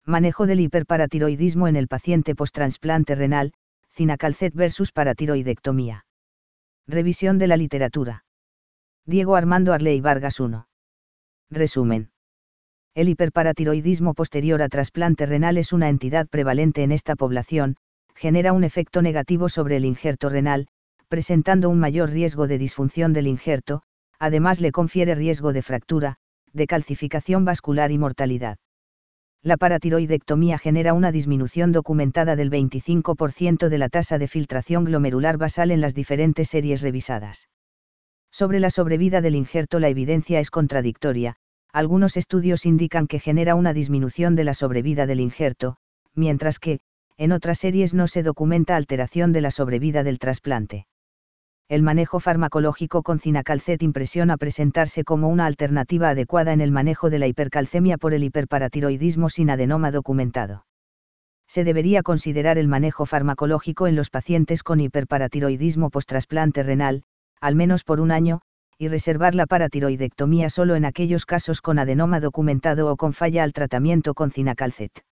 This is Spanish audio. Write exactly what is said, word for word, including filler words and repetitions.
Manejo del hiperparatiroidismo en el paciente post-trasplante renal, cinacalcet versus paratiroidectomía. Revisión de la literatura. Diego Armando Arley Vargas uno. Resumen. El hiperparatiroidismo posterior a trasplante renal es una entidad prevalente en esta población, genera un efecto negativo sobre el injerto renal, presentando un mayor riesgo de disfunción del injerto, además le confiere riesgo de fractura, de calcificación vascular y mortalidad. La paratiroidectomía genera una disminución documentada del veinticinco por ciento de la tasa de filtración glomerular basal en las diferentes series revisadas. Sobre la sobrevida del injerto la evidencia es contradictoria, algunos estudios indican que genera una disminución de la sobrevida del injerto, mientras que, en otras series no se documenta alteración de la sobrevida del trasplante. El manejo farmacológico con cinacalcet impresiona presentarse como una alternativa adecuada en el manejo de la hipercalcemia por el hiperparatiroidismo sin adenoma documentado. Se debería considerar el manejo farmacológico en los pacientes con hiperparatiroidismo post-trasplante renal, al menos por un año, y reservar la paratiroidectomía solo en aquellos casos con adenoma documentado o con falla al tratamiento con cinacalcet.